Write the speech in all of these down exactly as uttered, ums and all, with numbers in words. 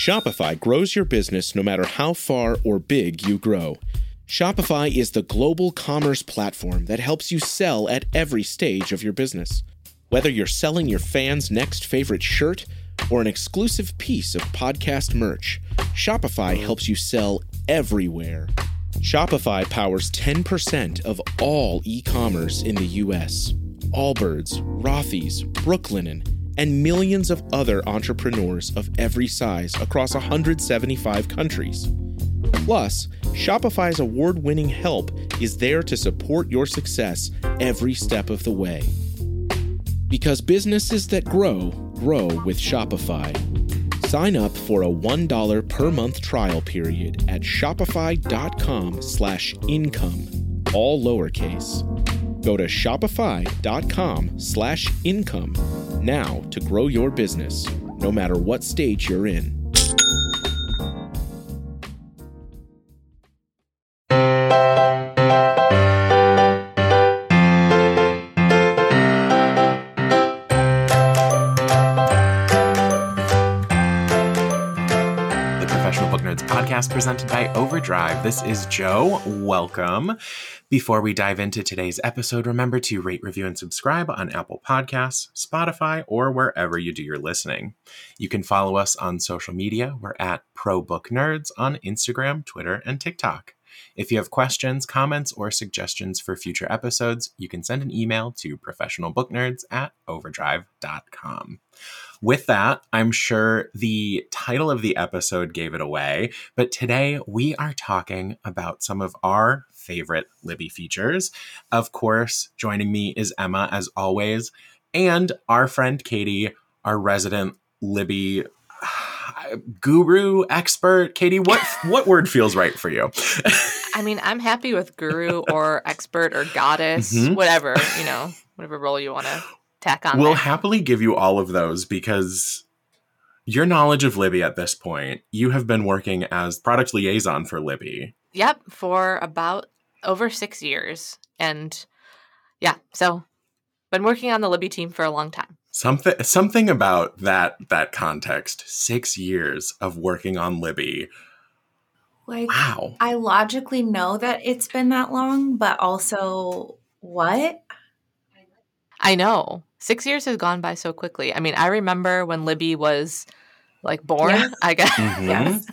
Shopify grows your business no matter how far or big you grow. Shopify is the global commerce platform that helps you sell at every stage of your business. Whether you're selling your fans' next favorite shirt or an exclusive piece of podcast merch, Shopify helps you sell everywhere. Shopify powers ten percent of all e-commerce in the U S. Allbirds, Rothy's, Brooklinen, and millions of other entrepreneurs of every size across one hundred seventy-five countries. Plus, Shopify's award-winning help is there to support your success every step of the way. Because businesses that grow, grow with Shopify. Sign up for a one dollar per month trial period at shopify.com slash income, all lowercase. Go to shopify.com slash income now to grow your business, no matter what stage you're in. Podcast presented by Overdrive. This is Joe. Welcome. Before we dive into today's episode, remember to rate, review, and subscribe on Apple Podcasts, Spotify, or wherever you do your listening. You can follow us on social media. We're at ProBookNerds on Instagram, Twitter, and TikTok. If you have questions, comments, or suggestions for future episodes, you can send an email to professionalbooknerds at overdrive dot com. With that, I'm sure the title of the episode gave it away, but today we are talking about some of our favorite Libby features. Of course, joining me is Emma, as always, and our friend Katie, our resident Libby guru expert. Katie, what what word feels right for you? I mean, I'm happy with guru or expert or goddess, mm-hmm. whatever, you know, whatever role you want to tack on. We'll there. happily give you all of those because your knowledge of Libby at this point, you have been working as product liaison for Libby. Yep, for about over six years. And yeah, so been working on the Libby team for a long time. Something something about that that context. Six years of working on Libby. Like, wow. I logically know that it's been that long, but also, what? I know. Six years has gone by so quickly. I mean, I remember when Libby was, like, born, yeah. I guess. Mm-hmm. yes.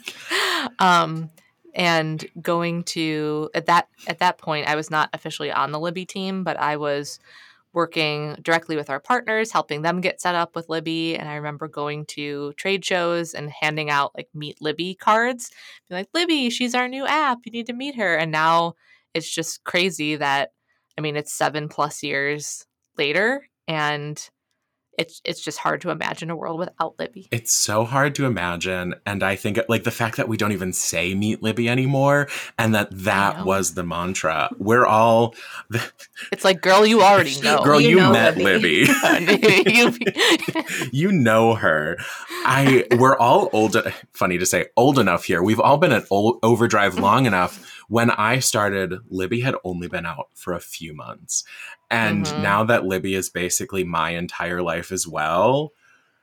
Um, and going to, at that at that point, I was not officially on the Libby team, but I was working directly with our partners, helping them get set up with Libby. And I remember going to trade shows and handing out like Meet Libby cards. Be like, Libby, she's our new app. You need to meet her. And now it's just crazy that, I mean, it's seven plus years later. And it's it's just hard to imagine a world without Libby. It's so hard to imagine. And I think like the fact that we don't even say Meet Libby anymore and that that was the mantra. We're all... It's like, girl, you already know. Girl, you, you know met Libby. Libby. You know her. I We're all old... Funny to say, old enough here. We've all been at old, Overdrive long enough. When I started, Libby had only been out for a few months. And mm-hmm. now that Libby is basically my entire life as well,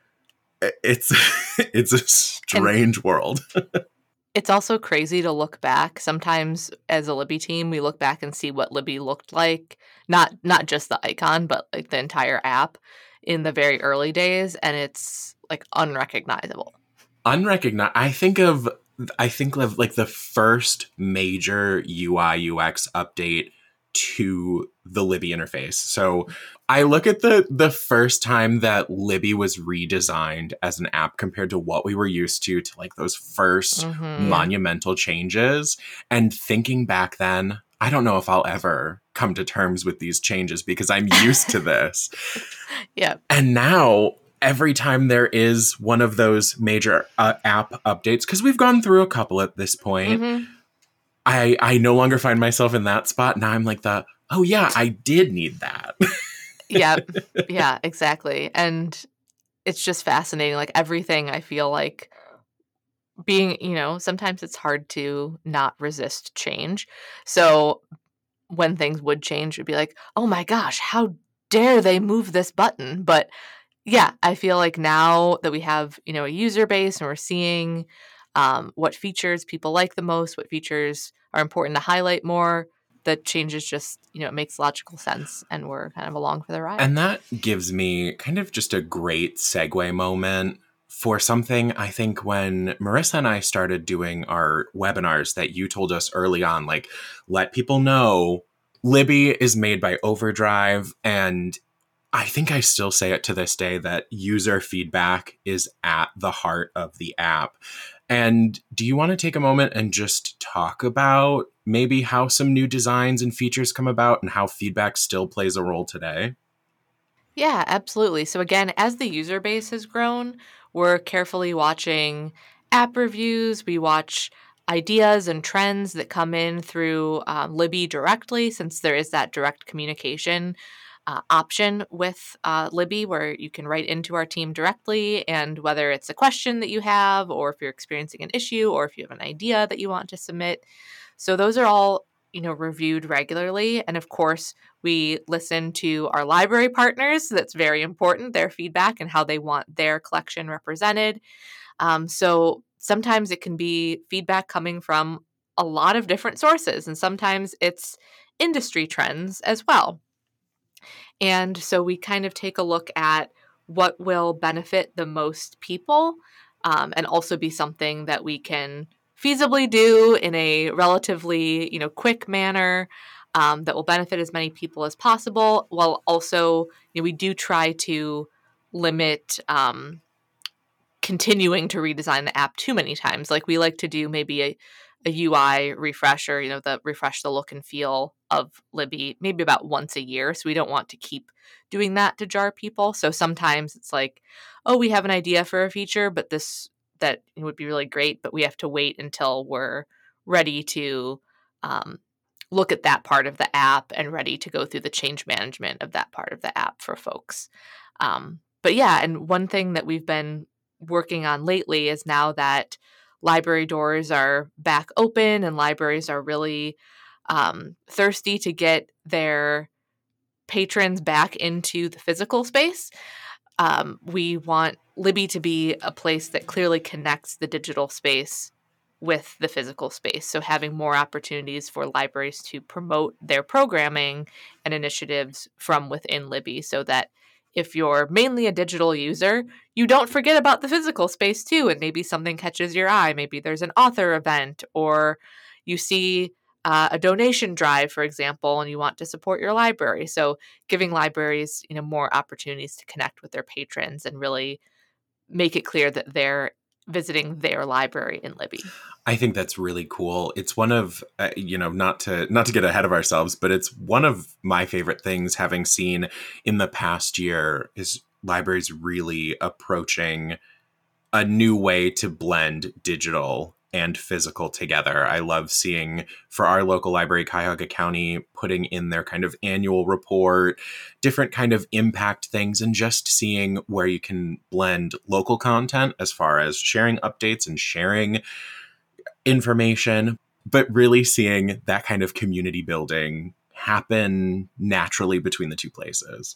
it's it's a strange and world. It's also crazy to look back. Sometimes as a Libby team, we look back and see what Libby looked like. Not not just the icon, but like the entire app in the very early days. And it's like unrecognizable. Unrecognizable. I think of... I think of like the first major U I U X update to the Libby interface. So I look at the the first time that Libby was redesigned as an app compared to what we were used to, to like those first mm-hmm. monumental changes. And thinking back then, I don't know if I'll ever come to terms with these changes because I'm used to this. Yeah. And now... every time there is one of those major uh, app updates, because we've gone through a couple at this point, mm-hmm. I I no longer find myself in that spot. Now I'm like the, oh yeah, I did need that. yeah, yeah, exactly. And it's just fascinating. Like everything I feel like being, you know, sometimes it's hard to not resist change. So when things would change, it'd be like, oh my gosh, how dare they move this button? But yeah, I feel like now that we have, you know, a user base and we're seeing um, what features people like the most, what features are important to highlight more, the changes just, you know, it makes logical sense and we're kind of along for the ride. And that gives me kind of just a great segue moment for something. I think when Marissa and I started doing our webinars that you told us early on, like, let people know Libby is made by Overdrive. And I think I still say it to this day that user feedback is at the heart of the app. And do you want to take a moment and just talk about maybe how some new designs and features come about and how feedback still plays a role today? Yeah, absolutely. So again, as the user base has grown, we're carefully watching app reviews. We watch ideas and trends that come in through um, Libby directly, since there is that direct communication uh, option with uh, Libby where you can write into our team directly. And whether it's a question that you have, or if you're experiencing an issue, or if you have an idea that you want to submit. So those are all, you know, reviewed regularly. And of course, we listen to our library partners. That's very important, their feedback and how they want their collection represented. Um, so sometimes it can be feedback coming from a lot of different sources, and sometimes it's industry trends as well. And so we kind of take a look at what will benefit the most people um, and also be something that we can feasibly do in a relatively, you know, quick manner um, that will benefit as many people as possible, while also, you know, we do try to limit um, continuing to redesign the app too many times. Like we like to do maybe a, a U I refresh, or, you know, the refresh the look and feel of Libby maybe about once a year. So we don't want to keep doing that to jar people. So sometimes it's like, oh, we have an idea for a feature, but this that would be really great, but we have to wait until we're ready to um, look at that part of the app and ready to go through the change management of that part of the app for folks. Um, but yeah, and one thing that we've been working on lately is now that library doors are back open and libraries are really um, thirsty to get their patrons back into the physical space. Um, we want Libby to be a place that clearly connects the digital space with the physical space. So having more opportunities for libraries to promote their programming and initiatives from within Libby, so that if you're mainly a digital user, you don't forget about the physical space too, and maybe something catches your eye. Maybe there's an author event, or you see uh, a donation drive, for example, and you want to support your library. So giving libraries, you know, more opportunities to connect with their patrons and really make it clear that they're visiting their library in Libby. I think that's really cool. It's one of, uh, you know, not to not to get ahead of ourselves, but it's one of my favorite things, having seen in the past year, is libraries really approaching a new way to blend digital and physical together. I love seeing, for our local library, Cuyahoga County, putting in their kind of annual report, different kind of impact things, and just seeing where you can blend local content as far as sharing updates and sharing information, but really seeing that kind of community building happen naturally between the two places.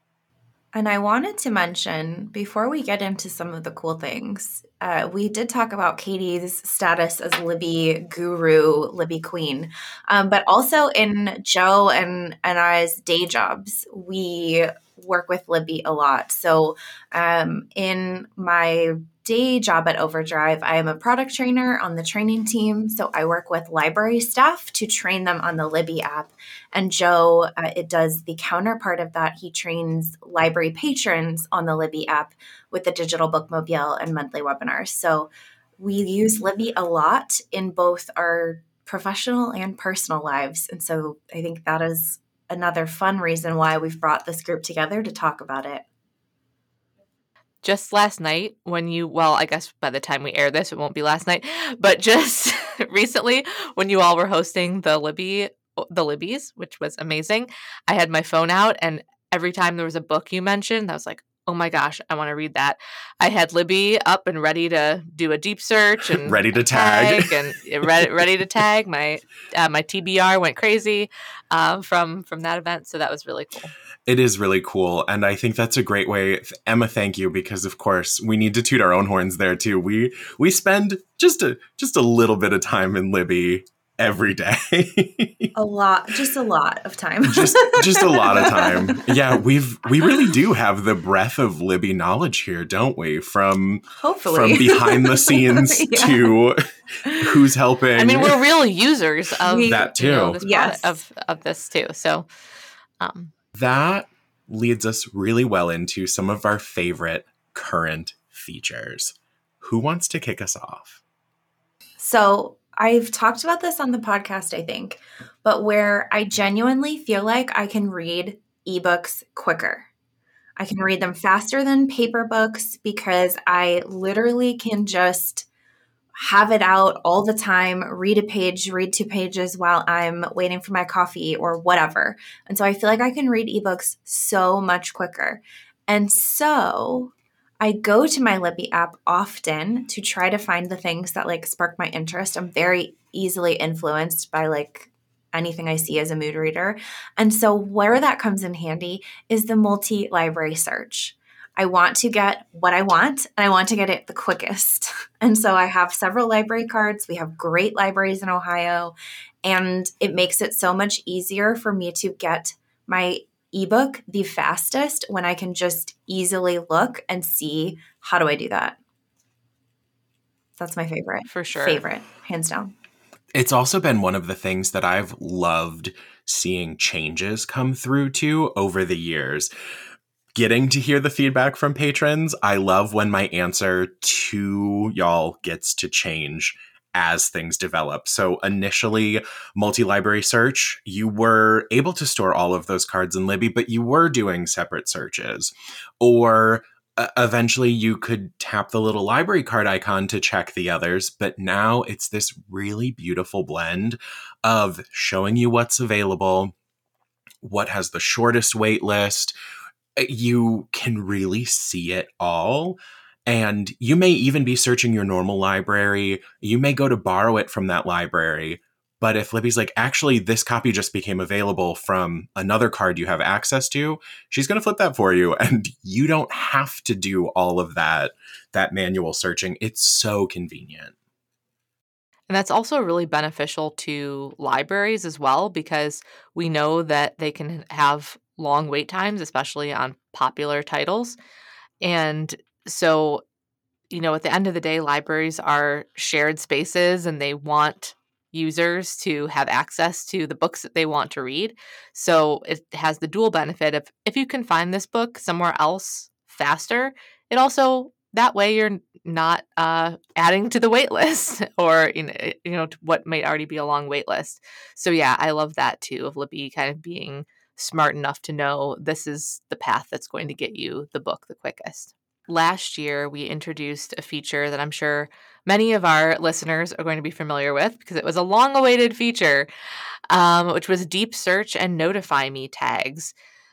And I wanted to mention, before we get into some of the cool things, uh, we did talk about Katie's status as Libby guru, Libby queen. Um, but also in Joe and, and I's day jobs, we work with Libby a lot. So um, in my day job at Overdrive, I am a product trainer on the training team. So I work with library staff to train them on the Libby app. And Joe, uh, it does the counterpart of that. He trains library patrons on the Libby app with the digital bookmobile and monthly webinars. So we use Libby a lot in both our professional and personal lives. And so I think that is another fun reason why we've brought this group together to talk about it. Just last night when you, well, I guess by the time we air this, it won't be last night, but just recently when you all were hosting the Libby, the Libbies, which was amazing, I had my phone out, and every time there was a book you mentioned, I was like, oh my gosh, I want to read that. I had Libby up and ready to do a deep search and ready to tag, tag and ready, ready to tag. My uh, my T B R went crazy uh, from from that event, so that was really cool. It is really cool. And I think that's a great way. Emma, thank you, because of course we need to toot our own horns there too. We we spend just a just a little bit of time in Libby every day. A lot, just a lot of time. just just a lot of time. Yeah, we've we really do have the breadth of Libby knowledge here, don't we? From Hopefully. From behind the scenes yeah. to who's helping. I mean, we're real users of we, that too. You know, this yes. of of this too. So um that leads us really well into some of our favorite current features. Who wants to kick us off? So I've talked about this on the podcast, I think, but where I genuinely feel like I can read ebooks quicker. I can read them faster than paper books because I literally can just have it out all the time, read a page, read two pages while I'm waiting for my coffee or whatever. And so I feel like I can read ebooks so much quicker. And so I go to my Libby app often to try to find the things that like spark my interest. I'm very easily influenced by like anything I see as a mood reader. And so where that comes in handy is the multi-library search. I want to get what I want, and I want to get it the quickest. And so I have several library cards. We have great libraries in Ohio, and it makes it so much easier for me to get my ebook the fastest when I can just easily look and see, how do I do that? That's my favorite. For sure. Favorite, hands down. It's also been one of the things that I've loved seeing changes come through to over the years. Getting to hear the feedback from patrons, I love when my answer to y'all gets to change as things develop. So initially, multi-library search, you were able to store all of those cards in Libby, but you were doing separate searches. Or uh, eventually you could tap the little library card icon to check the others. But now it's this really beautiful blend of showing you what's available, what has the shortest wait list. You can really see it all. And you may even be searching your normal library. You may go to borrow it from that library. But if Libby's like, actually, this copy just became available from another card you have access to, she's going to flip that for you. And you don't have to do all of that, that manual searching. It's so convenient. And that's also really beneficial to libraries as well, because we know that they can have long wait times, especially on popular titles. And so, you know, at the end of the day, libraries are shared spaces and they want users to have access to the books that they want to read. So it has the dual benefit of if you can find this book somewhere else faster, it also, that way you're not uh, adding to the wait list or, you know, you know, what may already be a long wait list. So yeah, I love that too, of Libby kind of being smart enough to know this is the path that's going to get you the book the quickest. Last year, we introduced a feature that I'm sure many of our listeners are going to be familiar with because it was a long-awaited feature, um, which was Deep Search and Notify Me tags.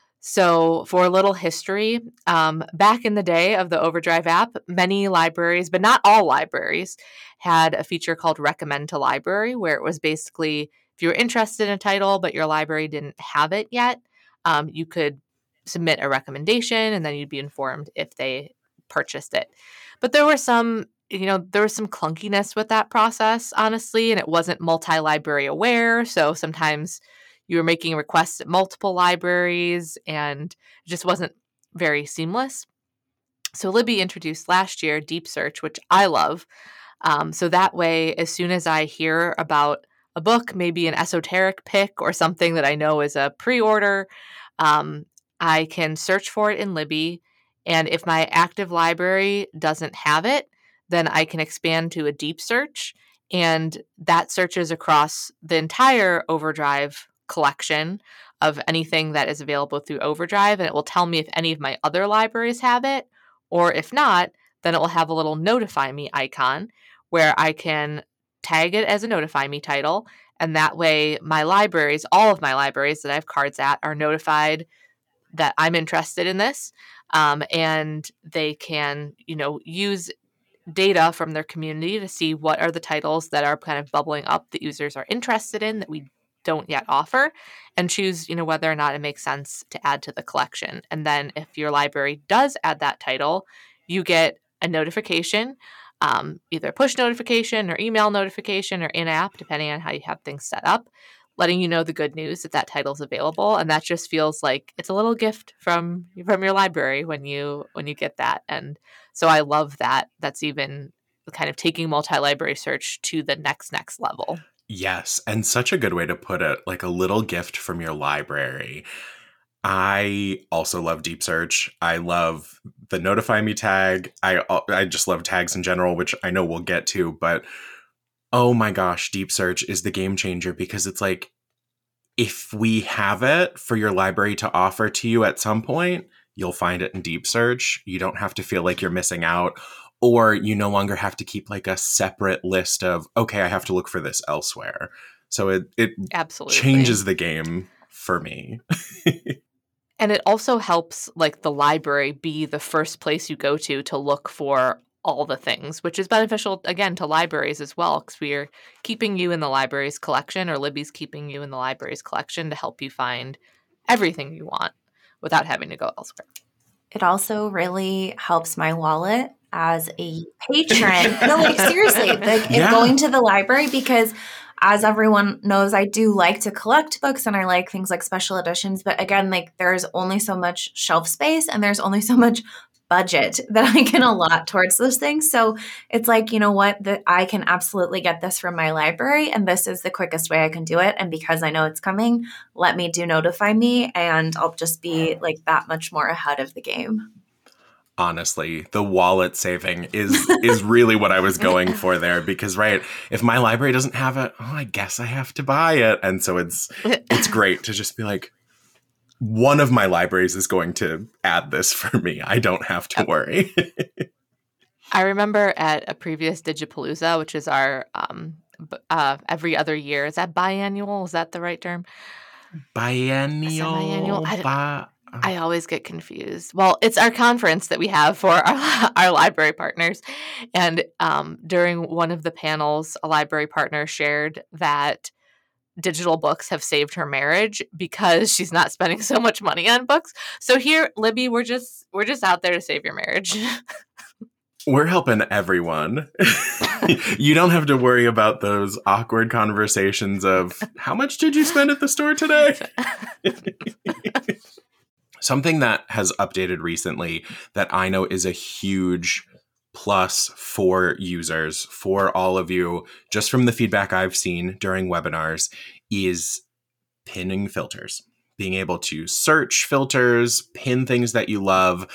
So for a little history, um, back in the day of the Overdrive app, many libraries, but not all libraries, had a feature called Recommend to Library, where it was basically if you were interested in a title, but your library didn't have it yet, um, you could submit a recommendation and then you'd be informed if they purchased it. But there were some, you know, there was some clunkiness with that process, honestly, and it wasn't multi-library aware. So sometimes you were making requests at multiple libraries and it just wasn't very seamless. So Libby introduced last year Deep Search, which I love. Um, so that way, as soon as I hear about a book, maybe an esoteric pick or something that I know is a pre-order, um, I can search for it in Libby. And if my active library doesn't have it, then I can expand to a deep search. And that searches across the entire Overdrive collection of anything that is available through Overdrive. And it will tell me if any of my other libraries have it. Or if not, then it will have a little Notify Me icon where I can tag it as a Notify Me title. And that way my libraries, all of my libraries that I have cards at, are notified that I'm interested in this. Um, and they can, you know, use data from their community to see what are the titles that are kind of bubbling up that users are interested in that we don't yet offer, and choose, you know, whether or not it makes sense to add to the collection. And then if your library does add that title, you get a notification, um, either push notification or email notification or in-app, depending on how you have things set up, letting you know the good news that that title's available. And that just feels like it's a little gift from from your library when you when you get that. And so I love that. That's even kind of taking multi-library search to the next next level. Yes, and such a good way to put it, like a little gift from your library. I also love Deep Search. I love the Notify Me tag. I I just love tags in general, which I know we'll get to, but oh my gosh, Deep Search is the game changer, because it's like, if we have it for your library to offer to you at some point, you'll find it in Deep Search. You don't have to feel like you're missing out, or you no longer have to keep like a separate list of, okay, I have to look for this elsewhere. So it, it Absolutely changes the game for me. And it also helps like the library be the first place you go to to look for all the things, which is beneficial, again, to libraries as well, because we are keeping you in the library's collection, or Libby's keeping you in the library's collection to help you find everything you want without having to go elsewhere. It also really helps my wallet as a patron. No, like seriously, like Yeah. in going to the library, because as everyone knows, I do like to collect books and I like things like special editions. But again, like there's only so much shelf space and there's only so much budget that I can allot towards those things. So it's like, you know what, that I can absolutely get this from my library, and this is the quickest way I can do it. And because I know it's coming, let me do Notify Me, and I'll just be like that much more ahead of the game. Honestly, the wallet saving is is really what I was going for there, because right, if my library doesn't have it, oh, I guess I have to buy it. And so it's it's great to just be like, one of my libraries is going to add this for me. I don't have to worry. I remember at a previous Digipalooza, which is our um, b- uh, every other year. Is that biannual? Is that the right term? Biennial. Semi-annual? I- Bi- I always get confused. Well, it's our conference that we have for our, our library partners. And um, during one of the panels, a library partner shared that digital books have saved her marriage because she's not spending so much money on books. So here, Libby, we're just we're just out there to save your marriage. We're helping everyone. You don't have to worry about those awkward conversations of, how much did you spend at the store today? Something that has updated recently that I know is a huge plus for users, for all of you, just from the feedback I've seen during webinars, is pinning filters. Being able to search filters, pin things that you love.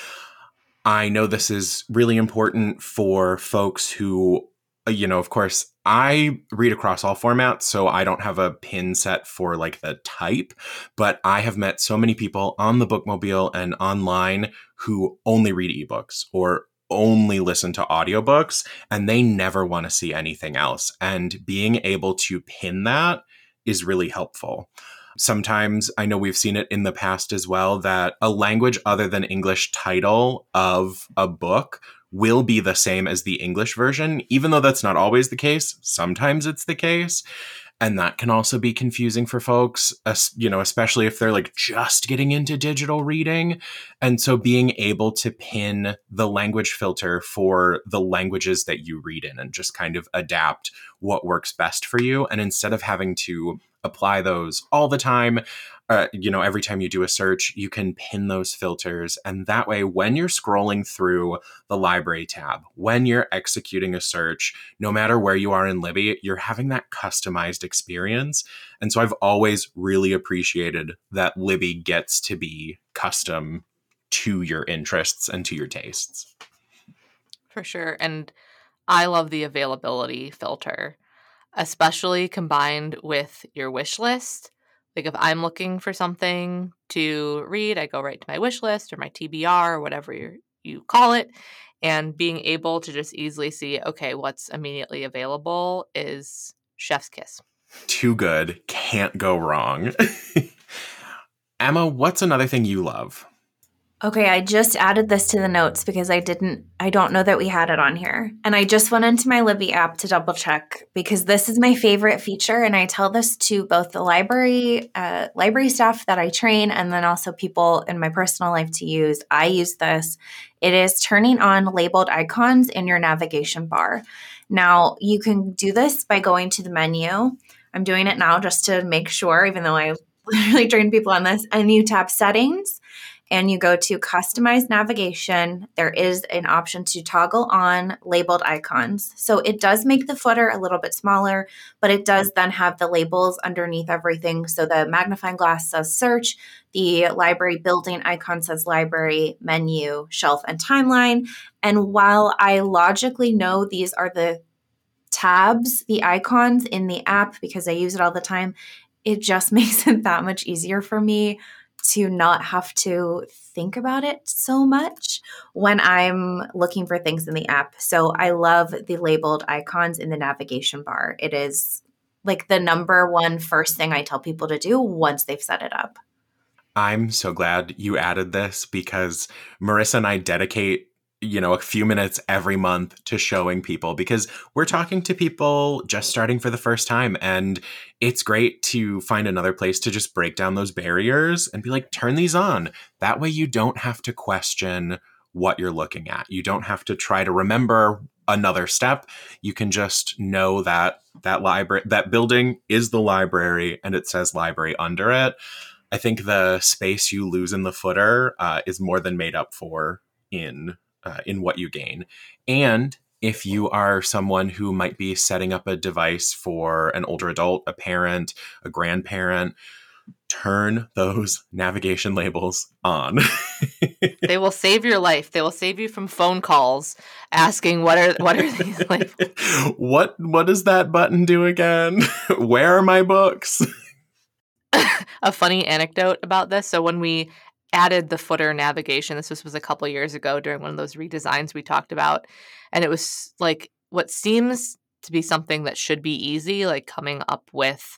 I know this is really important for folks who, you know, of course, I read across all formats, so I don't have a pin set for like the type, but I have met so many people on the Bookmobile and online who only read ebooks or only listen to audiobooks, and they never want to see anything else. And being able to pin that is really helpful. Sometimes, I know we've seen it in the past as well, that a language other than English title of a book will be the same as the English version, even though that's not always the case. Sometimes it's the case. And that can also be confusing for folks, you know, especially if they're like just getting into digital reading. And so being able to pin the language filter for the languages that you read in and just kind of adapt what works best for you. And instead of having to apply those all the time, uh, you know, every time you do a search, you can pin those filters. And that way, when you're scrolling through the library tab, when you're executing a search, no matter where you are in Libby, you're having that customized experience. And so I've always really appreciated that Libby gets to be custom to your interests and to your tastes. For sure. And I love the availability filter, especially combined with your wish list. Like if I'm looking for something to read, I go right to my wish list or my T B R or whatever you you call it. And being able to just easily see, okay, what's immediately available is chef's kiss. Too good. Can't go wrong. Emma, what's another thing you love? Okay, I just added this to the notes because I didn't, I don't know that we had it on here. And I just went into my Libby app to double check because this is my favorite feature. And I tell this to both the library, uh, library staff that I train, and then also people in my personal life to use. I use this. It is turning on labeled icons in your navigation bar. Now, you can do this by going to the menu. I'm doing it now just to make sure, even though I literally train people on this. And you tap settings. And you go to customize navigation. There is an option to toggle on labeled icons. So it does make the footer a little bit smaller, but it does then have the labels underneath everything. So the magnifying glass says search, the library building icon says library, menu, shelf, and timeline. And while I logically know these are the tabs, the icons in the app because I use it all the time, it just makes it that much easier for me to not have to think about it so much when I'm looking for things in the app. So I love the labeled icons in the navigation bar. It is like the number one first thing I tell people to do once they've set it up. I'm so glad you added this because Marissa and I dedicate you know, a few minutes every month to showing people because we're talking to people just starting for the first time. And it's great to find another place to just break down those barriers and be like, turn these on. That way you don't have to question what you're looking at. You don't have to try to remember another step. You can just know that that library, that building is the library and it says library under it. I think the space you lose in the footer uh, is more than made up for in Uh, in what you gain. And if you are someone who might be setting up a device for an older adult, a parent, a grandparent, turn those navigation labels on. They will save your life. They will save you from phone calls asking what are what are these labels? What what does that button do again? Where are my books? A funny anecdote about this. So when we added the footer navigation, this was, was a couple years ago during one of those redesigns we talked about, and it was like what seems to be something that should be easy, like coming up with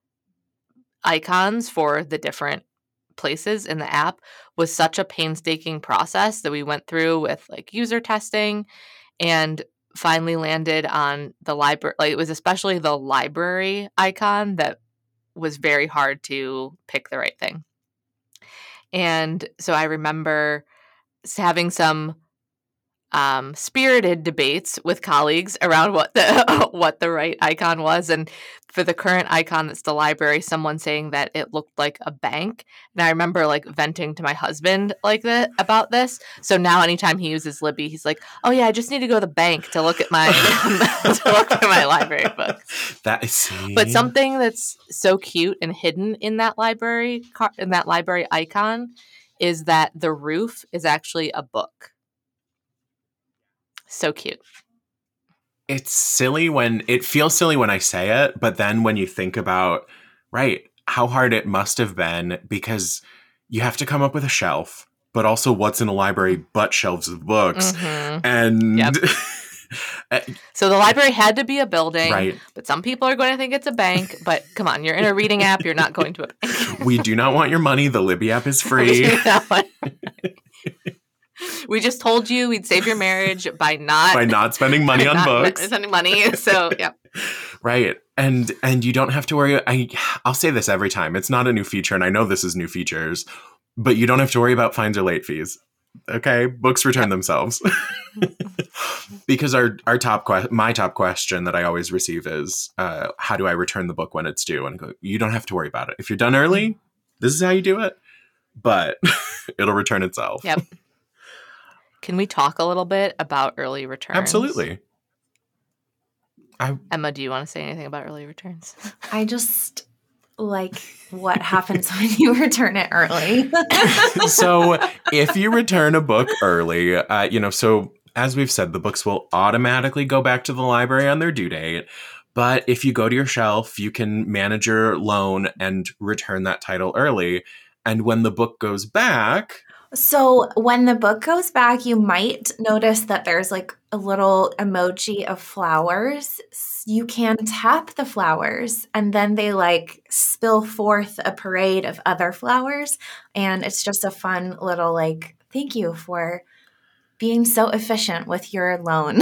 icons for the different places in the app, was such a painstaking process that we went through with like user testing and finally landed on the library. Like it was especially the library icon that was very hard to pick the right thing. And so I remember having some um, spirited debates with colleagues around what the what the right icon was. And for the current icon that's the library, someone saying that it looked like a bank. And I remember like venting to my husband like that about this. So now anytime he uses Libby, he's like, "Oh yeah, I just need to go to the bank to look at my to look at my library books." That is see. But something that's so cute and hidden in that library in that library icon is that the roof is actually a book. So cute. It's silly when it feels silly when I say it, but then when you think about, right, how hard it must have been because you have to come up with a shelf, but also what's in a library but shelves of books. Mm-hmm. And yep. So the library had to be a building, right. But some people are going to think it's a bank. But come on, you're in a reading app. You're not going to a bank. We do not want your money. The Libby app is free. We just told you we'd save your marriage by not by not spending money on not books. Spending money. So yeah. Right. And and you don't have to worry. I I'll say this every time. It's not a new feature, and I know this is new features, but you don't have to worry about fines or late fees. Okay, books return yep. themselves. Because our our top que- my top question that I always receive is, uh, how do I return the book when it's due? And I go, you don't have to worry about it. If you're done early, this is how you do it. But it'll return itself. Yep. Can we talk a little bit about early returns? Absolutely. I, Emma, do you want to say anything about early returns? I just like what happens when you return it early. So if you return a book early, uh, you know, so as we've said, the books will automatically go back to the library on their due date. But if you go to your shelf, you can manage your loan and return that title early. And when the book goes back... So when the book goes back, you might notice that there's like a little emoji of flowers. You can tap the flowers and then they like spill forth a parade of other flowers. And it's just a fun little like Thank you for being so efficient with your loan.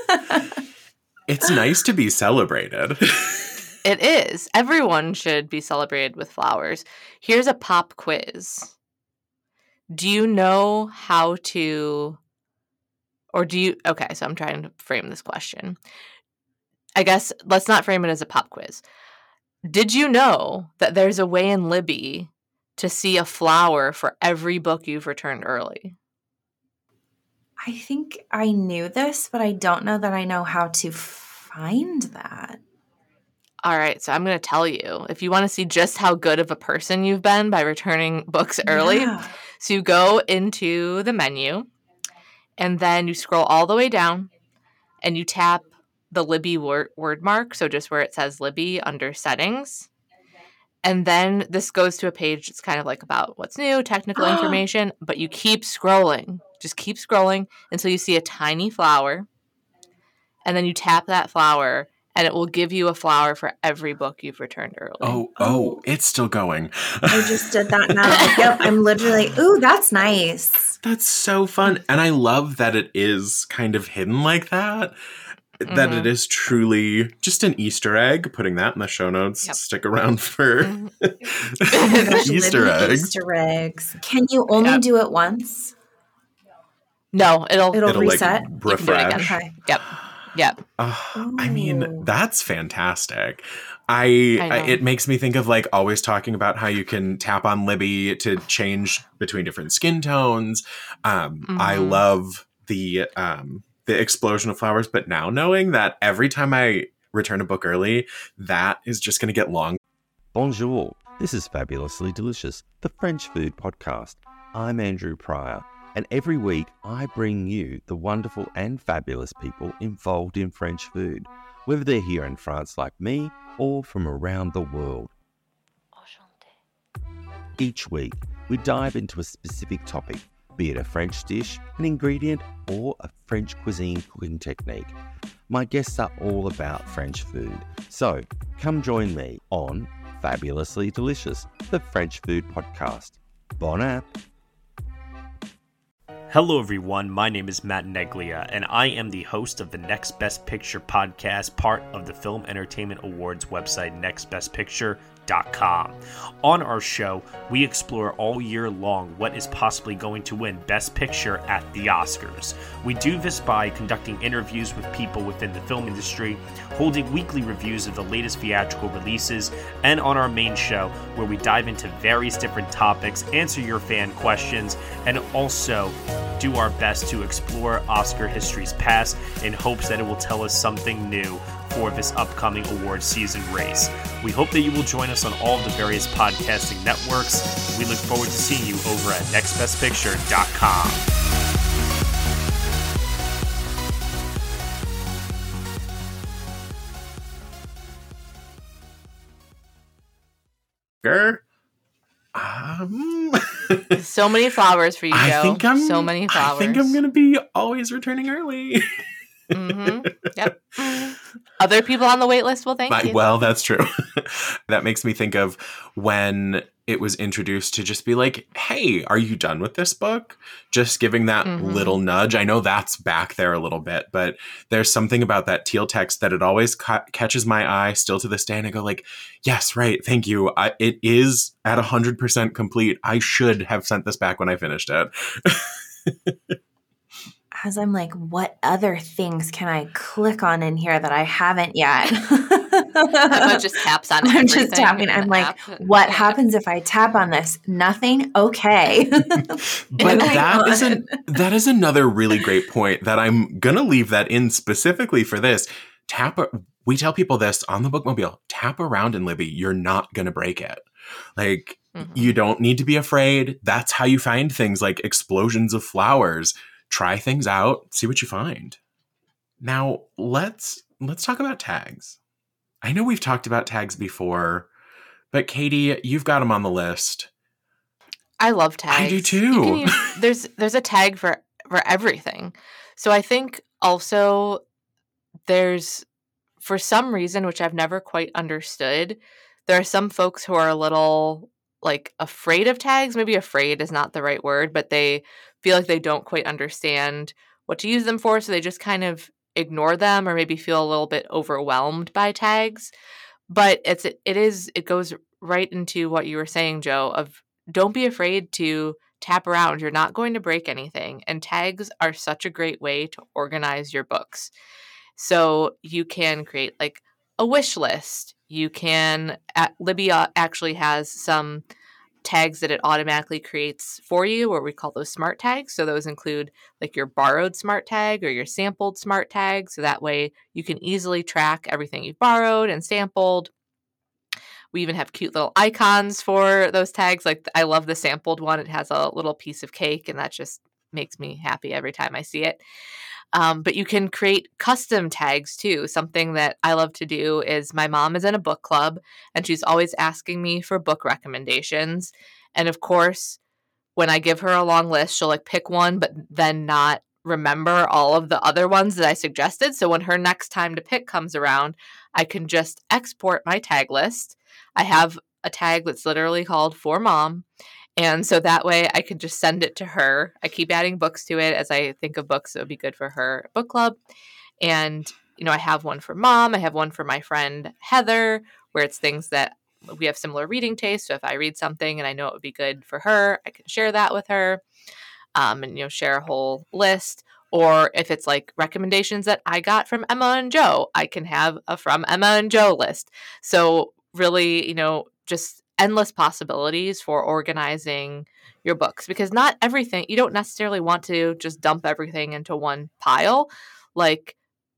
It's nice to be celebrated. It is. Everyone should be celebrated with flowers. Here's a pop quiz. Do you know how to, or do you, okay, so I'm trying to frame this question. I guess let's not frame it as a pop quiz. Did you know that there's a way in Libby to see a flower for every book you've returned early? I think I knew this, but I don't know that I know how to find that. All right, so I'm going to tell you. If you want to see just how good of a person you've been by returning books early, Yeah. so you go into the menu, and then you scroll all the way down, and you tap the Libby word, word mark, so just where it says Libby under settings. And then this goes to a page that's kind of like about what's new, technical information, but you keep scrolling. Just keep scrolling until you see a tiny flower, and then you tap that flower, and it will give you a flower for every book you've returned early. Oh, oh, it's still going. I just did that now. Yep, I'm literally, ooh, that's nice. That's so fun. And I love that it is kind of hidden like that. Mm-hmm. That it is truly just an Easter egg. Putting that in the show notes. Yep. Stick around for mm-hmm. Easter eggs. Easter eggs. Can you only yep. do it once? No, it'll it'll, it'll reset. Like refresh. Okay. Yep. Yep. Uh, I mean, that's fantastic. I, I, it makes me think of like always talking about how you can tap on Libby to change between different skin tones. Um, mm-hmm. I love the um, the explosion of flowers, but now knowing that every time I return a book early, that is just going to get long. Bonjour. This is Fabulously Delicious, the French food podcast. I'm Andrew Pryor. And every week, I bring you the wonderful and fabulous people involved in French food, whether they're here in France like me or from around the world. Each week, we dive into a specific topic, be it a French dish, an ingredient, or a French cuisine cooking technique. My guests are all about French food, so come join me on Fabulously Delicious, the French food podcast. Bon app! Hello everyone, my name is Matt Neglia, and I am the host of the Next Best Picture podcast, part of the Film Entertainment Awards website, next best picture dot com. On our show, we explore all year long what is possibly going to win Best Picture at the Oscars. We do this by conducting interviews with people within the film industry, holding weekly reviews of the latest theatrical releases, and on our main show, where we dive into various different topics, answer your fan questions, and also do our best to explore Oscar history's past in hopes that it will tell us something new for this upcoming award season race. We hope that you will join us on all of the various podcasting networks. We look forward to seeing you over at next best picture dot com. Um, so many flowers for you, Joe. I think I'm, so many flowers. I think I'm going to be always returning early. Mm-hmm. Yep. Other people on the wait list will thank but, you. Well, that's true. That makes me think of when it was introduced to just be like, hey, are you done with this book? Just giving that mm-hmm. little nudge. I know that's back there a little bit, but there's something about that teal text that it always ca- catches my eye still to this day. And I go like, yes, right. Thank you. I, it is at one hundred percent complete. I should have sent this back when I finished it. As I'm like, what other things can I click on in here that I haven't yet? Emma just taps on I'm everything. just tapping. I'm like, what happens if I tap on this? Nothing? Okay. But that is, an, that is another really great point that I'm going to leave that in specifically for this. Tap. We tell people this on the Bookmobile. Tap around in Libby. You're not going to break it. Like, mm-hmm. you don't need to be afraid. That's how you find things like explosions of flowers. Try things out, see what you find. Now, let's let's talk about tags. I know we've talked about tags before, but Katie, you've got them on the list. I love tags. I do too. Use, there's there's a tag for, for everything. So I think also there's, for some reason, which I've never quite understood, there are some folks who are a little like afraid of tags. Maybe afraid is not the right word, but they feel like they don't quite understand what to use them for. So they just kind of ignore them or maybe feel a little bit overwhelmed by tags. But it's it is it goes right into what you were saying, Joe, of don't be afraid to tap around. You're not going to break anything. And tags are such a great way to organize your books. So you can create like a wish list. You can, at, Libby actually has some tags that it automatically creates for you, or we call those smart tags. So those include like your borrowed smart tag or your sampled smart tag. So that way you can easily track everything you've borrowed and sampled. We even have cute little icons for those tags. Like I love the sampled one. It has a little piece of cake, and that just makes me happy every time I see it. Um, but you can create custom tags too. Something that I love to do is my mom is in a book club, and she's always asking me for book recommendations. And of course, when I give her a long list, she'll like pick one, but then not remember all of the other ones that I suggested. So when her next time to pick comes around, I can just export my tag list. I have a tag that's literally called For Mom. And so that way I can just send it to her. I keep adding books to it as I think of books that would be good for her book club. And, you know, I have one for Mom. I have one for my friend Heather, where it's things that we have similar reading tastes. So if I read something and I know it would be good for her, I can share that with her um, and, you know, share a whole list. Or if it's like recommendations that I got from Emma and Joe, I can have a From Emma and Joe list. So really, you know, just endless possibilities for organizing your books, because not everything, you don't necessarily want to just dump everything into one pile. Like,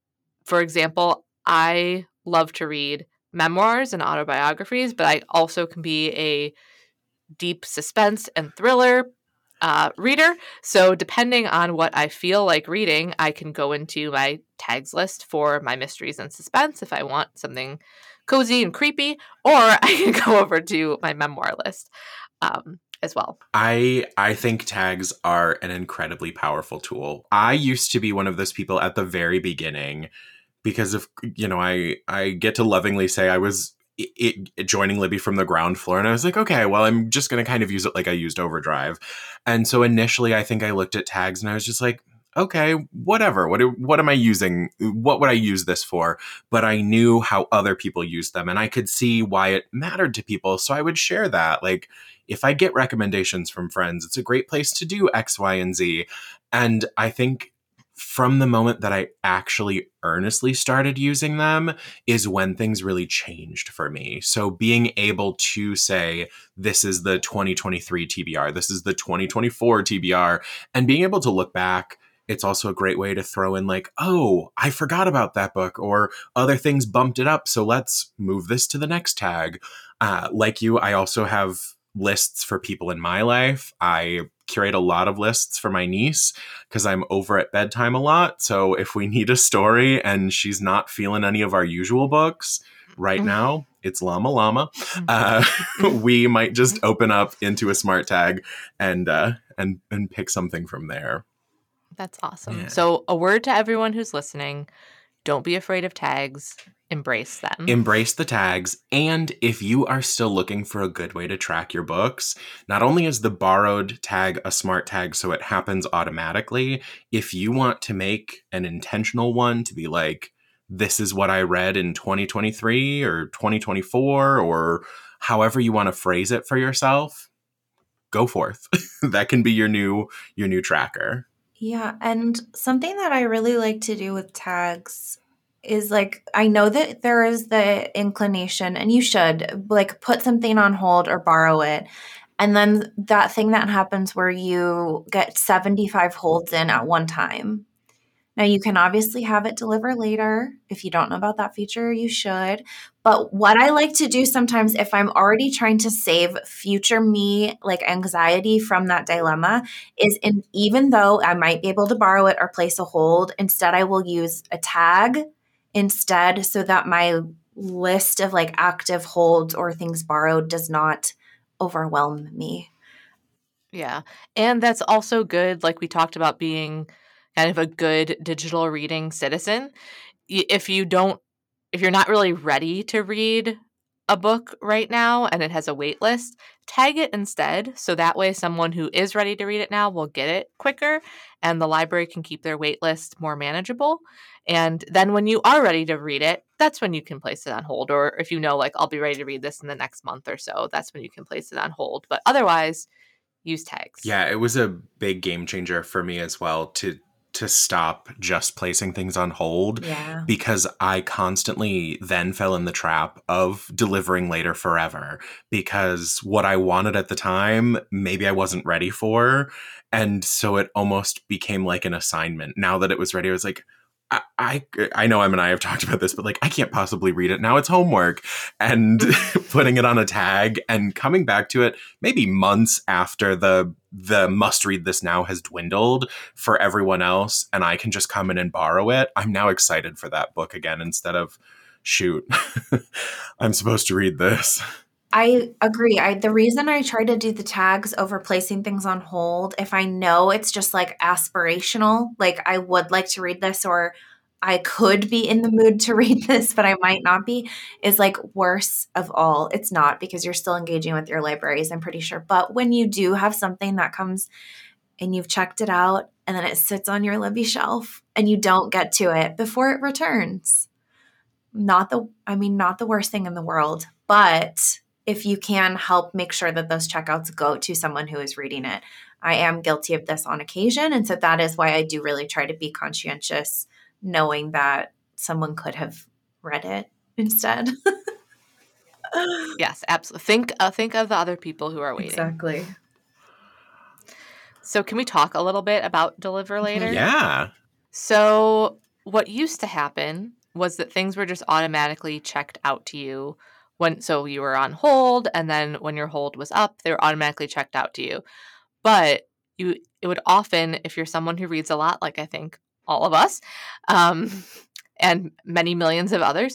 for example, I love to read memoirs and autobiographies, but I also can be a deep suspense and thriller uh, reader. So depending on what I feel like reading, I can go into my tags list for my mysteries and suspense if I want something cozy and creepy, or I can go over to my memoir list um, as well. I I think tags are an incredibly powerful tool. I used to be one of those people at the very beginning, because of, you know, I, I get to lovingly say I was it, it, joining Libby from the ground floor, and I was like, okay, well, I'm just going to kind of use it like I used Overdrive. And so initially I think I looked at tags and I was just like, okay, whatever. What what am I using? What would I use this for? But I knew how other people used them, and I could see why it mattered to people. So I would share that. Like, if I get recommendations from friends, it's a great place to do X, Y, and Z. And I think from the moment that I actually earnestly started using them is when things really changed for me. So being able to say, this is the twenty twenty-three T B R, this is the twenty twenty-four T B R, and being able to look back, it's also a great way to throw in like, oh, I forgot about that book, or other things bumped it up, so let's move this to the next tag. Uh, like you, I also have lists for people in my life. I curate a lot of lists for my niece because I'm over at bedtime a lot. So if we need a story and she's not feeling any of our usual books right now, it's Llama Llama. Uh, we might just open up into a smart tag and uh, and and pick something from there. That's awesome. Yeah. So a word to everyone who's listening, don't be afraid of tags. Embrace them. Embrace the tags. And if you are still looking for a good way to track your books, not only is the borrowed tag a smart tag so it happens automatically, if you want to make an intentional one to be like, this is what I read in twenty twenty-three or twenty twenty-four, or however you want to phrase it for yourself, go forth. That can be your new your new tracker. Yeah, and something that I really like to do with tags is like, I know that there is the inclination, and you should like put something on hold or borrow it. And then that thing that happens where you get seventy-five holds in at one time. Now, you can obviously have it deliver later. If you don't know about that feature, you should. But what I like to do sometimes, if I'm already trying to save future me, like anxiety from that dilemma, is in, even though I might be able to borrow it or place a hold, instead I will use a tag instead, so that my list of like active holds or things borrowed does not overwhelm me. Yeah. And that's also good, like we talked about, being kind of a good digital reading citizen. If you don't, if you're not really ready to read a book right now and it has a wait list, tag it instead. So that way someone who is ready to read it now will get it quicker and the library can keep their wait list more manageable. And then when you are ready to read it, that's when you can place it on hold. Or if you know, like, I'll be ready to read this in the next month or so, that's when you can place it on hold. But otherwise, use tags. Yeah, it was a big game changer for me as well to to stop just placing things on hold. Yeah. Because I constantly then fell in the trap of delivering later forever, because what I wanted at the time, maybe I wasn't ready for. And so it almost became like an assignment. Now that it was ready, I was like, I, I, I know Em and I have talked about this, but like, I can't possibly read it now. It's homework. And putting it on a tag and coming back to it maybe months after the the must read this now has dwindled for everyone else, and I can just come in and borrow it. I'm now excited for that book again instead of, shoot, I'm supposed to read this. I agree. I the reason I try to do the tags over placing things on hold, if I know it's just like aspirational, like I would like to read this or I could be in the mood to read this, but I might not be, is like worse of all. It's not, because you're still engaging with your libraries, I'm pretty sure. But when you do have something that comes and you've checked it out and then it sits on your Libby shelf and you don't get to it before it returns, not the, I mean, not the worst thing in the world, but if you can help make sure that those checkouts go to someone who is reading it. I am guilty of this on occasion. And so that is why I do really try to be conscientious, knowing that someone could have read it instead. Yes, absolutely. Think, uh, think of the other people who are waiting. Exactly. So can we talk a little bit about Deliver Later? Yeah. So what used to happen was that things were just automatically checked out to you when, so you were on hold, and then when your hold was up, they were automatically checked out to you. But you, it would often, if you're someone who reads a lot, like I think all of us, um, and many millions of others,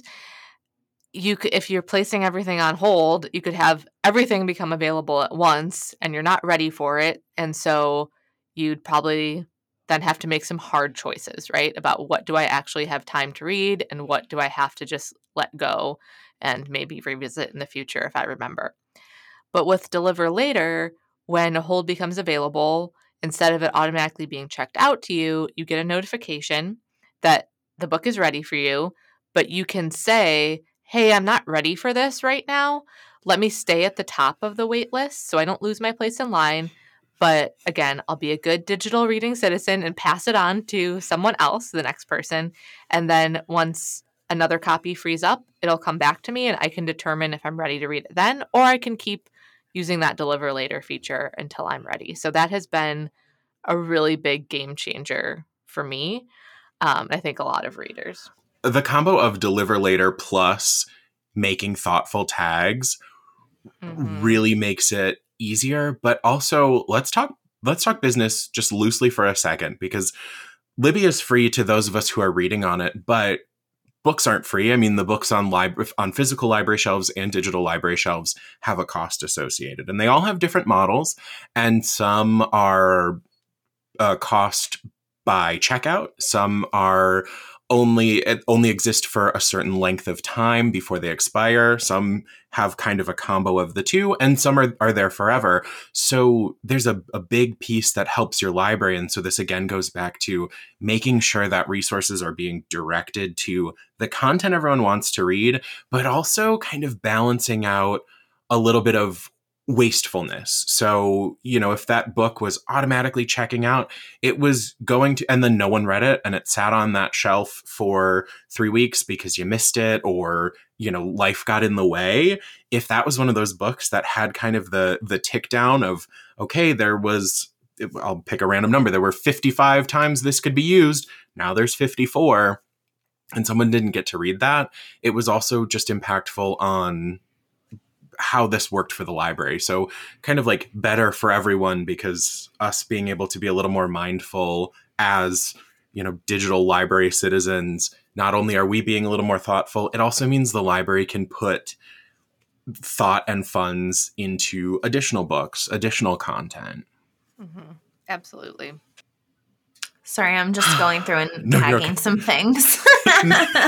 you could, if you're placing everything on hold, you could have everything become available at once, and you're not ready for it, and so you'd probably then have to make some hard choices, right? About what do I actually have time to read, and what do I have to just let go and maybe revisit in the future if I remember. But with Deliver Later, when a hold becomes available, instead of it automatically being checked out to you, you get a notification that the book is ready for you, but you can say, hey, I'm not ready for this right now. Let me stay at the top of the wait list so I don't lose my place in line. But again, I'll be a good digital reading citizen and pass it on to someone else, the next person. And then once another copy frees up, it'll come back to me and I can determine if I'm ready to read it then, or I can keep using that Deliver Later feature until I'm ready. So that has been a really big game changer for me. Um, I think a lot of readers. The combo of Deliver Later plus making thoughtful tags mm-hmm. really makes it easier. But also, let's talk let's talk business just loosely for a second, because Libby is free to those of us who are reading on it, but books aren't free. I mean, the books on libra- on physical library shelves and digital library shelves have a cost associated, and they all have different models, and some are uh, cost by checkout, some are only only exist for a certain length of time before they expire. Some have kind of a combo of the two, and some are, are there forever. So there's a, a big piece that helps your library. And so this again goes back to making sure that resources are being directed to the content everyone wants to read, but also kind of balancing out a little bit of wastefulness. So, you know, if that book was automatically checking out, it was going to, and then no one read it and it sat on that shelf for three weeks because you missed it, or, you know, life got in the way. If that was one of those books that had kind of the, the tick down of, okay, there was, I'll pick a random number, there were fifty-five times this could be used. Now there's fifty-four. And someone didn't get to read that. It was also just impactful on how this worked for the library. So kind of like better for everyone, because us being able to be a little more mindful as, you know, digital library citizens, not only are we being a little more thoughtful, it also means the library can put thought and funds into additional books, additional content. Mm-hmm. Absolutely. Sorry, I'm just going through and no, tagging okay. some things.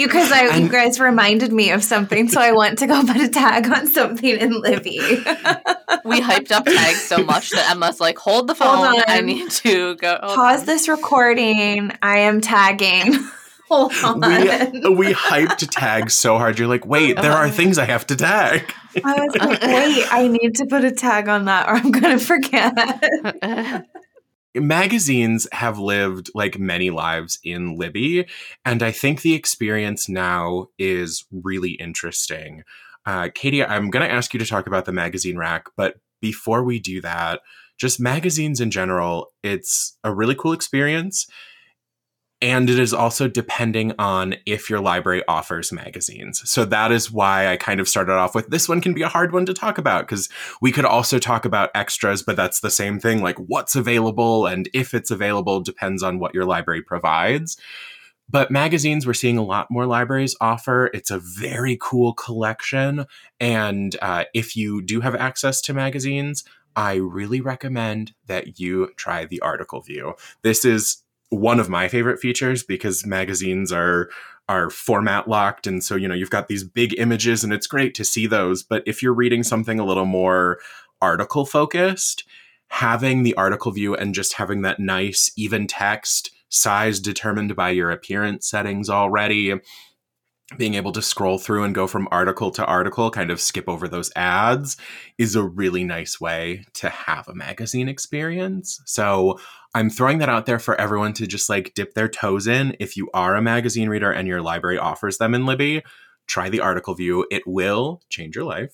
You guys, I, And- you guys reminded me of something, so I went to go put a tag on something in Libby. We hyped up tags so much that Emma's like, hold the Hold phone. on. I need to go. hold Pause on." this recording. I am tagging. Hold on. We, we hyped tags so hard. You're like, wait, there are things I have to tag. I was like, wait, I need to put a tag on that or I'm going to forget. Magazines have lived like many lives in Libby, and I think the experience now is really interesting. Uh, Katie, I'm going to ask you to talk about the magazine rack, but before we do that, just magazines in general, it's a really cool experience. And it is also depending on if your library offers magazines. So that is why I kind of started off with this one can be a hard one to talk about, because we could also talk about extras, but that's the same thing. Like what's available and if it's available depends on what your library provides. But magazines, we're seeing a lot more libraries offer. It's a very cool collection. And uh, if you do have access to magazines, I really recommend that you try the article view. This is one of my favorite features because magazines are are format locked. And so, you know, you've got these big images and it's great to see those. But if you're reading something a little more article focused, having the article view and just having that nice even text size determined by your appearance settings already, being able to scroll through and go from article to article, kind of skip over those ads, is a really nice way to have a magazine experience. So I'm throwing that out there for everyone to just like dip their toes in. If you are a magazine reader and your library offers them in Libby, try the article view. It will change your life.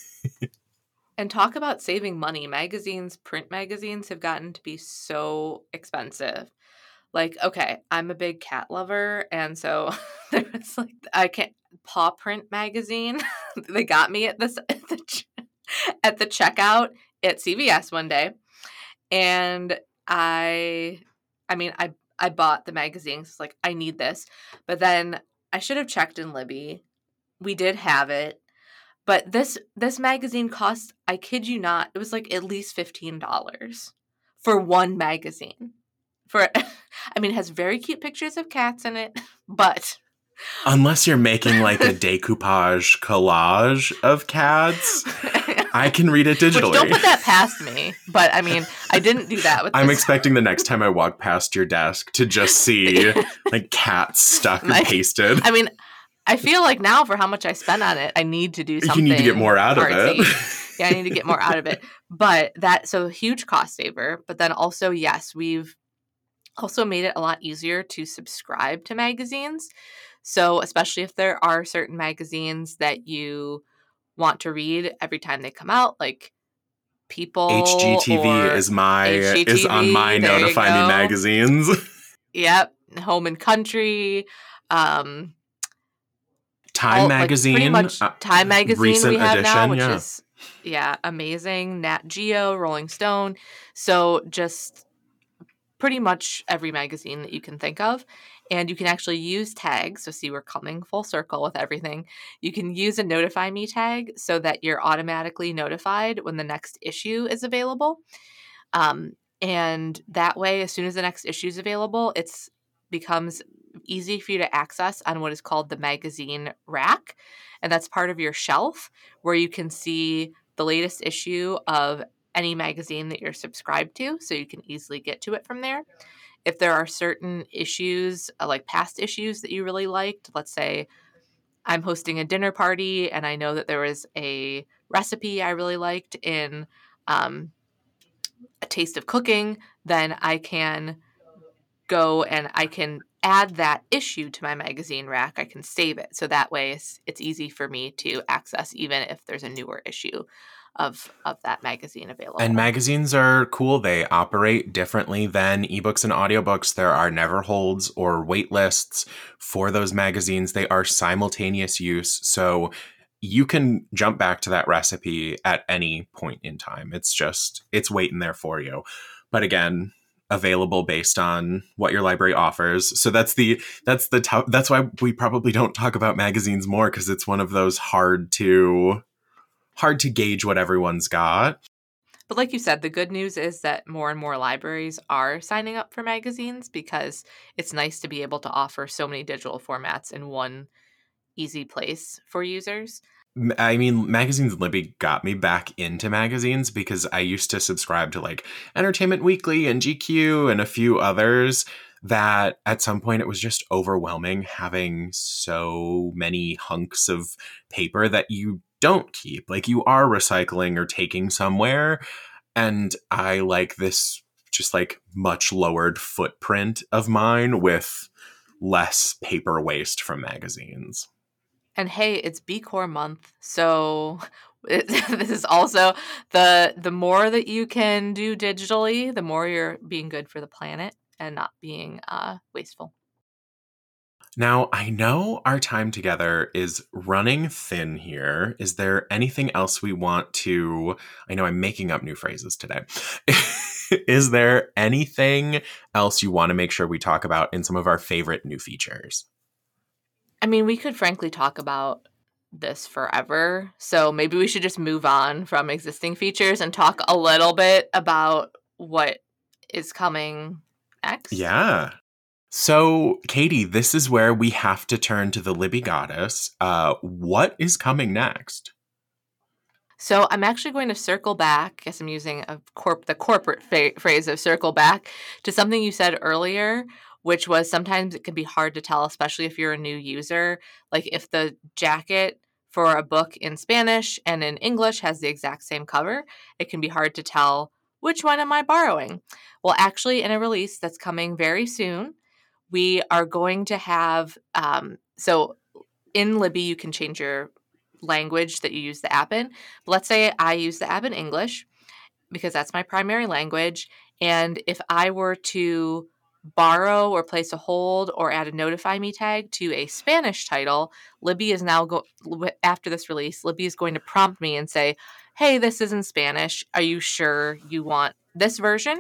And talk about saving money. Magazines, print magazines have gotten to be so expensive. Like, okay, I'm a big cat lover, and so there's like I can't paw print magazine. They got me at this at the, at the checkout at C V S one day, and I, I mean, I I bought the magazine. It's like I need this, but then I should have checked in Libby. We did have it, but this this magazine cost, I kid you not, it was like at least fifteen dollars for one magazine. For, I mean, it has very cute pictures of cats in it, but unless you're making like a decoupage collage of cats, I can read it digitally. Which, don't put that past me. But I mean, I didn't do that with I'm this. expecting the next time I walk past your desk to just see like cats stuck and My- pasted. I mean, I feel like now for how much I spent on it, I need to do something. You need to get more out artsy. of it. Yeah, I need to get more out of it. But that, so huge cost saver. But then also, yes, we've also made it a lot easier to subscribe to magazines. So especially if there are certain magazines that you want to read every time they come out, like People. H G T V or is my H G T V, is on my there you Notify Me go. magazines. Yep, Home and Country, um, Time all- like, magazine, pretty much uh, Time magazine recent we have now, edition, which yeah. is yeah amazing. Nat Geo, Rolling Stone, so just pretty much every magazine that you can think of. And you can actually use tags. So see, we're coming full circle with everything. You can use a Notify Me tag so that you're automatically notified when the next issue is available. Um, and that way, as soon as the next issue is available, it's becomes easy for you to access on what is called the magazine rack. And that's part of your shelf where you can see the latest issue of any magazine that you're subscribed to. So you can easily get to it from there. If there are certain issues, uh, like past issues that you really liked, let's say I'm hosting a dinner party and I know that there was a recipe I really liked in um, A Taste of Cooking, then I can go and I can add that issue to my magazine rack. I can save it. So that way it's, it's easy for me to access even if there's a newer issue of of that magazine available. And magazines are cool. They operate differently than ebooks and audiobooks. There are never holds or wait lists for those magazines. They are simultaneous use. So you can jump back to that recipe at any point in time. It's just, it's waiting there for you. But again, available based on what your library offers. So that's the, that's the tough, that's why we probably don't talk about magazines more, because it's one of those hard to, hard to gauge what everyone's got. But like you said, the good news is that more and more libraries are signing up for magazines because it's nice to be able to offer so many digital formats in one easy place for users. I mean, Magazines and Libby got me back into magazines because I used to subscribe to like Entertainment Weekly and G Q and a few others that at some point it was just overwhelming having so many hunks of paper that you don't keep. Like you are recycling or taking somewhere. And I like this just like much lowered footprint of mine with less paper waste from magazines. And hey, it's B Corp month, so it, this is also the the more that you can do digitally, the more you're being good for the planet and not being uh, wasteful. Now, I know our time together is running thin here. Is there anything else we want to... I know I'm making up new phrases today. Is there anything else you want to make sure we talk about in some of our favorite new features? I mean, we could frankly talk about this forever. So maybe we should just move on from existing features and talk a little bit about what is coming next. Yeah. So, Katie, this is where we have to turn to the Libby Goddess. Uh, what is coming next? So I'm actually going to circle back. I guess I'm using a corp the corporate fa- phrase of circle back to something you said earlier, which was sometimes it can be hard to tell, especially if you're a new user. Like if the jacket for a book in Spanish and in English has the exact same cover, it can be hard to tell which one am I borrowing. Well, actually, in a release that's coming very soon, we are going to have, um, so in Libby, you can change your language that you use the app in. But let's say I use the app in English because that's my primary language. And if I were to borrow or place a hold or add a notify me tag to a Spanish title, Libby is now go after this release, Libby is going to prompt me and say, hey, this is in Spanish. Are you sure you want this version?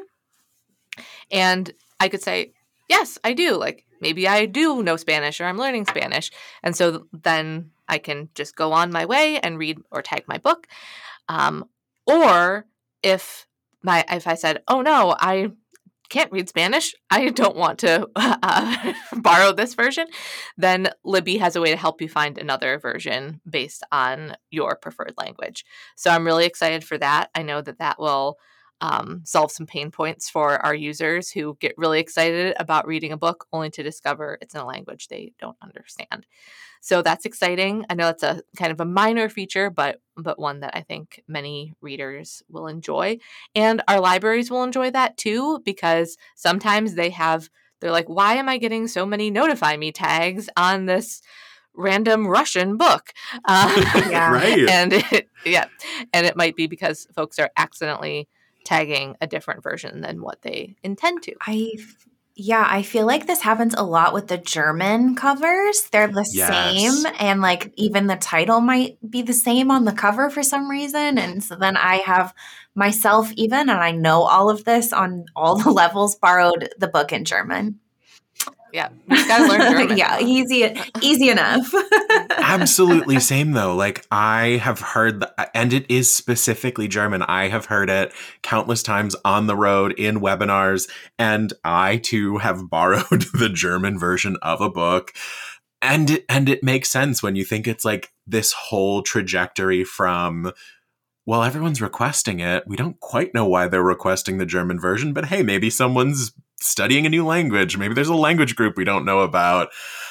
And I could say, yes, I do. Like maybe I do know Spanish or I'm learning Spanish. And so then I can just go on my way and read or tag my book. Um, or if my if I said, oh no, I can't read Spanish, I don't want to uh, borrow this version, then Libby has a way to help you find another version based on your preferred language. So I'm really excited for that. I know that that will um, solve some pain points for our users who get really excited about reading a book only to discover it's in a language they don't understand. So that's exciting. I know it's a kind of a minor feature, but but one that I think many readers will enjoy. And our libraries will enjoy that too, because sometimes they have, they're like, why am I getting so many notify me tags on this random Russian book? Uh, Yeah. Right. and it, yeah, and it might be because folks are accidentally tagging a different version than what they intend to. I yeah, I feel like this happens a lot with the German covers. They're the Yes. same, and like even the title might be the same on the cover for some reason. And so then I have myself even, and I know all of this on all the levels, borrowed the book in German. Yeah, you just gotta learn German. Yeah, easy, easy enough. Absolutely same though. Like I have heard, the, and it is specifically German. I have heard it countless times on the road in webinars, and I too have borrowed the German version of a book. And it, and it makes sense when you think it's like this whole trajectory from, well, everyone's requesting it. We don't quite know why they're requesting the German version, but hey, maybe someone's studying a new language. Maybe there's a language group we don't know about.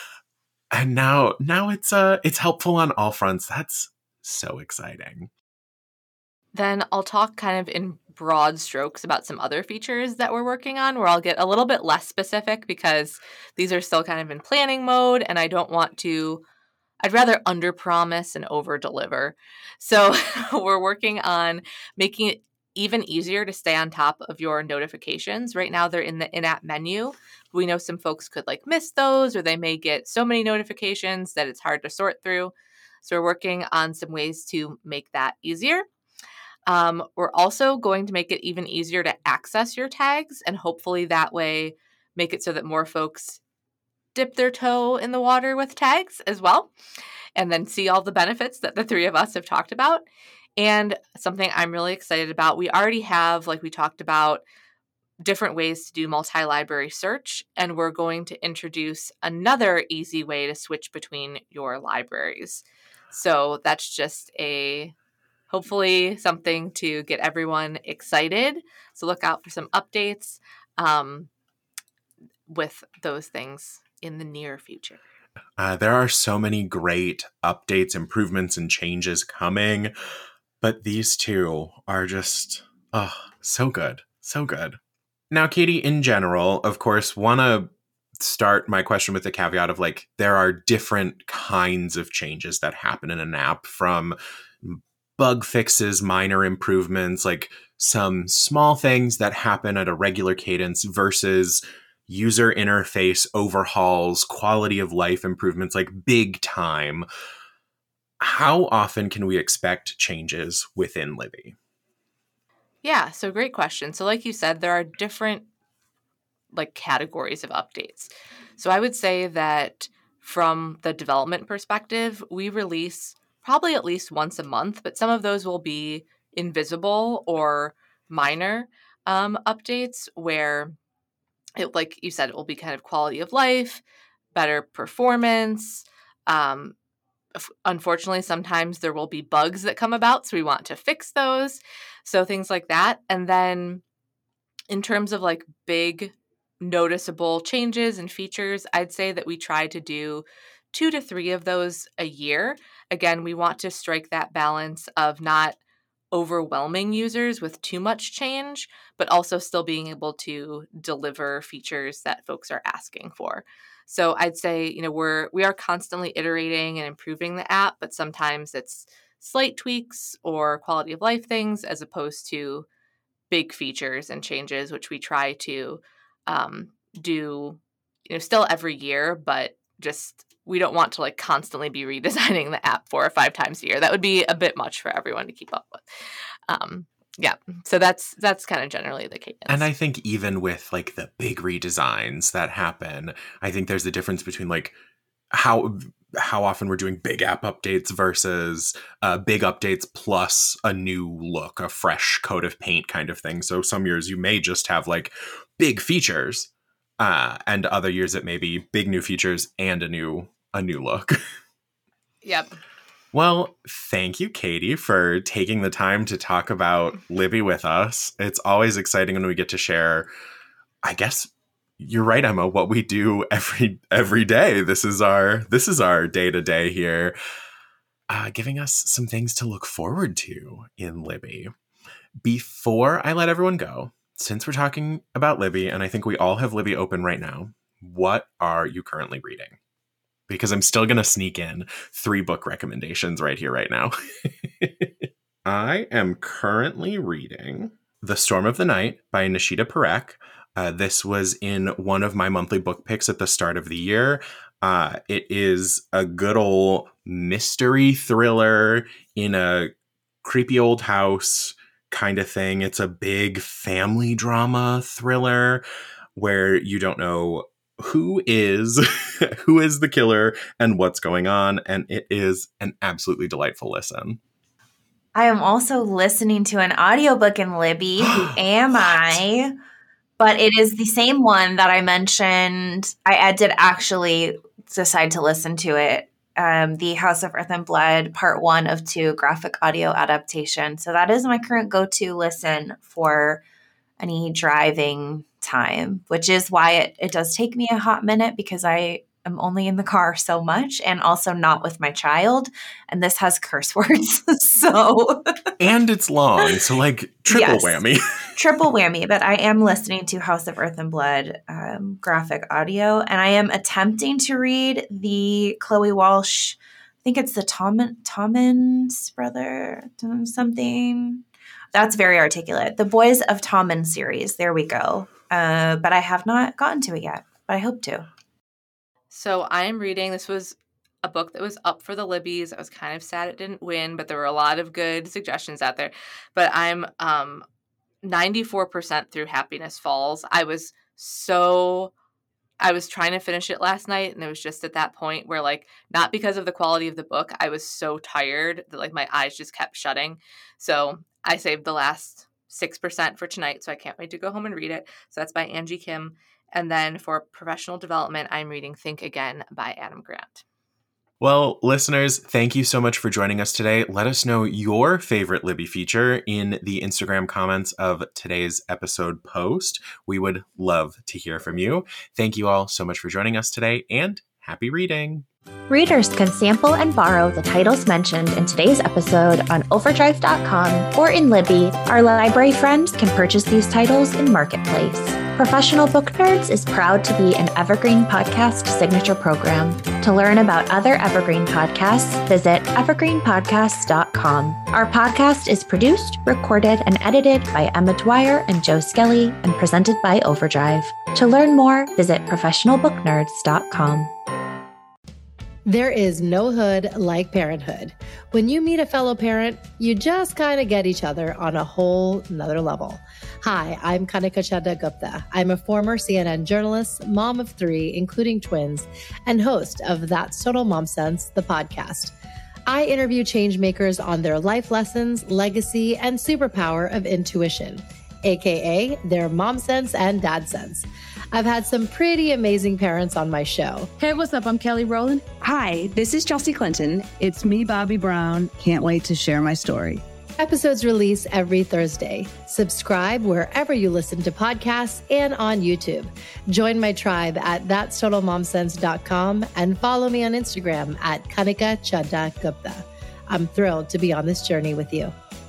And now, now it's uh, it's helpful on all fronts. That's so exciting. Then I'll talk kind of in broad strokes about some other features that we're working on, where I'll get a little bit less specific because these are still kind of in planning mode, and I don't want to. I'd rather underpromise and overdeliver. So we're working on making it even easier to stay on top of your notifications. Right now, they're in the in-app menu. We know some folks could like miss those, or they may get so many notifications that it's hard to sort through. So we're working on some ways to make that easier. Um, we're also going to make it even easier to access your tags, and hopefully that way make it so that more folks dip their toe in the water with tags as well, and then see all the benefits that the three of us have talked about. And something I'm really excited about, we already have, like we talked about, different ways to do multi-library search, and we're going to introduce another easy way to switch between your libraries. So that's just a hopefully something to get everyone excited. So look out for some updates um, with those things in the near future. Uh, there are so many great updates, improvements, and changes coming, but these two are just, oh, so good. So good. Now, Katie, in general, of course, want to start my question with the caveat of like, there are different kinds of changes that happen in an app, from bug fixes, minor improvements, like some small things that happen at a regular cadence versus user interface overhauls, quality of life improvements, like big time. How often can we expect changes within Libby? Yeah, so great question. So like you said, there are different like categories of updates. So I would say that from the development perspective, we release probably at least once a month, but some of those will be invisible or minor um, updates where it, like you said, it will be kind of quality of life, better performance. Um, unfortunately, sometimes there will be bugs that come about, so we want to fix those. So things like that. And then in terms of like big noticeable changes and features, I'd say that we try to do two to three of those a year. Again, we want to strike that balance of not overwhelming users with too much change, but also still being able to deliver features that folks are asking for. So I'd say, you know, we're we are constantly iterating and improving the app, but sometimes it's slight tweaks or quality of life things as opposed to big features and changes, which we try to um, do, you know, still every year, but just we don't want to like constantly be redesigning the app four or five times a year. That would be a bit much for everyone to keep up with. Um, yeah, so that's that's kind of generally the cadence. And I think even with like the big redesigns that happen, I think there's a difference between like how how often we're doing big app updates versus uh, big updates plus a new look, a fresh coat of paint kind of thing. So some years you may just have like big features, uh, and other years it may be big new features and a new a new look. Yep. Well, thank you, Katie, for taking the time to talk about Libby with us. It's always exciting when we get to share, I guess, you're right, Emma, what we do every every day. This is our this is our day-to-day here, uh, giving us some things to look forward to in Libby. Before I let everyone go, since we're talking about Libby, and I think we all have Libby open right now, what are you currently reading? Because I'm still going to sneak in three book recommendations right here, right now. I am currently reading The Storm of the Night by Nishita Parekh. Uh, this was in one of my monthly book picks at the start of the year. Uh, it is a good old mystery thriller in a creepy old house kind of thing. It's a big family drama thriller where you don't know who is who is the killer and what's going on, and it is an absolutely delightful listen. I am also listening to an audiobook in Libby. Who am I? But it is the same one that I mentioned. I, I did actually decide to listen to it. Um, the House of Earth and Blood, part one of two graphic audio adaptation. So that is my current go-to listen for any driving time, which is why it, it does take me a hot minute because I am only in the car so much and also not with my child. And this has curse words. so And it's long. So like triple yes, whammy. triple whammy. But I am listening to House of Earth and Blood um, graphic audio. And I am attempting to read the Chloe Walsh, I think it's the Tom, Tommins brother, something. That's very articulate. The Boys of Tommen series. There we go. Uh, but I have not gotten to it yet, but I hope to. So I am reading, this was a book that was up for the Libbies. I was kind of sad it didn't win, but there were a lot of good suggestions out there. But I'm um, ninety-four percent through Happiness Falls. I was so, I was trying to finish it last night, and it was just at that point where, like, not because of the quality of the book, I was so tired that, like, my eyes just kept shutting. So I saved the last six percent for tonight, so I can't wait to go home and read it. So that's by Angie Kim. And then for professional development, I'm reading Think Again by Adam Grant. Well, listeners, thank you so much for joining us today. Let us know your favorite Libby feature in the Instagram comments of today's episode post. We would love to hear from you. Thank you all so much for joining us today, and happy reading. Readers can sample and borrow the titles mentioned in today's episode on overdrive dot com or in Libby. Our library friends can purchase these titles in Marketplace. Professional Book Nerds is proud to be an Evergreen Podcast signature program. To learn about other Evergreen podcasts, visit evergreen podcasts dot com. Our podcast is produced, recorded, and edited by Emma Dwyer and Joe Skelly and presented by Overdrive. To learn more, visit professional book nerds dot com. There is no hood like parenthood. When you meet a fellow parent, you just kind of get each other on a whole nother level. Hi, I'm Kanika Chadda Gupta. I'm a former C N N journalist, mom of three, including twins, and host of That's Total Mom Sense, the podcast. I interview changemakers on their life lessons, legacy, and superpower of intuition, aka their mom sense and dad sense. I've had some pretty amazing parents on my show. Hey, what's up? I'm Kelly Rowland. Hi, this is Chelsea Clinton. It's me, Bobby Brown. Can't wait to share my story. Episodes release every Thursday. Subscribe wherever you listen to podcasts and on YouTube. Join my tribe at that's total mom sense dot com and follow me on Instagram at Kanika Chadda Gupta. I'm thrilled to be on this journey with you.